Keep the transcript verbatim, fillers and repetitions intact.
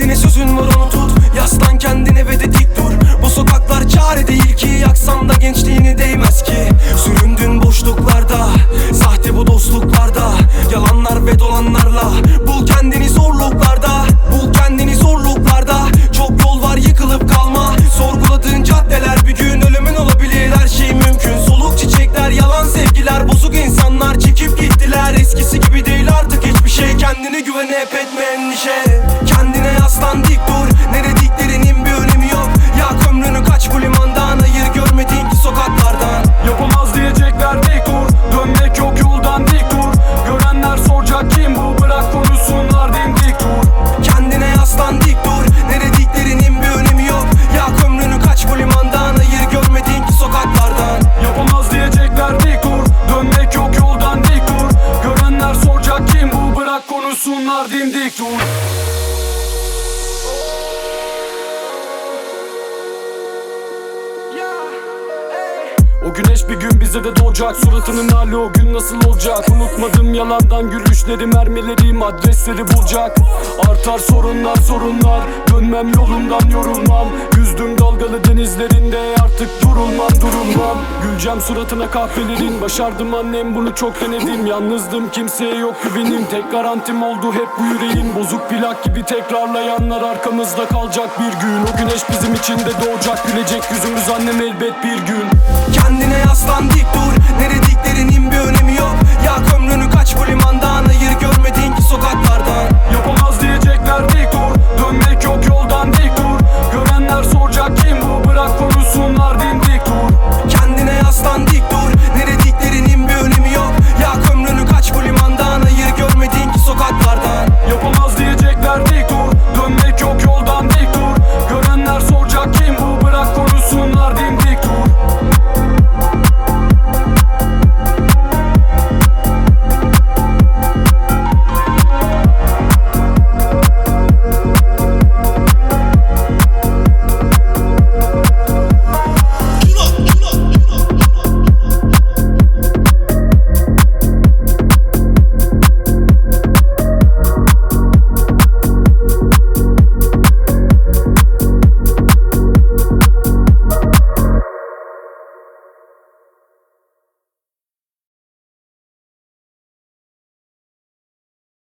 Kendine sözün var onu tut. Yaslan kendine ve de dik dur. Bu sokaklar çare değil ki. Yaksam da gençliğini değmez ki. Süründün boşluklarda, sahte bu dostluklarda, yalanlar ve dolanlarla. Bul kendini zorluklarda, bul kendini zorluklarda. Çok yol var, yıkılıp kalma. Sorguladığın caddeler bir gün ölümün olabilir. Her şey mümkün. Soluk çiçekler, yalan sevgiler, bozuk insanlar çekip gittiler. Eskisi gibi değil artık hiçbir şey. Kendine güven, hep etme endişe. Kendine yaslan, dik dur. Nerediklerinin bir önemi yok. Yak ömrünü, kaç bu limandan. Hayır görmediğin ki sokaklardan. Yapamaz diyecekler, dik dur. Dönmek yok yoldan, dik dur. Görenler soracak kim bu, bırak konuşsunlar, dimdik dur. Kendine yaslan, dik dur. Nerediklerinin bir önemi yok. Yak ömrünü, kaç bu limandan. Hayır görmediğin ki sokaklardan. Yapamaz diyecekler, dik dur. Dönmek yok yoldan, dik dur. Görenler soracak kim bu, bırak konuşsunlar, dimdik dur. O güneş bir gün bize de doğacak. Suratının hali o gün nasıl olacak? Unutmadım yalandan gülüşleri, mermilerim adresleri bulacak. Artar sorunlar sorunlar, dönmem yolumdan yorulmam. Yüzdüm dalgalı denizlerinde, artık durulmam durulmam. Güleceğim suratına kahvelerin, başardım annem bunu çok denedim. Yalnızdım, kimseye yok güvenim, tek garantim oldu hep bu yüreğin. Bozuk plak gibi tekrarlayanlar arkamızda kalacak bir gün. O güneş bizim için de doğacak, gülecek yüzümüz annem elbet bir gün. Kendine yaslan, dik dur. Nerediklerinin bir önemi yok. Yak ömrünü, kaç bu limandan. Hayır görmediğin ki sokaklardan. Yapamaz diyecekler,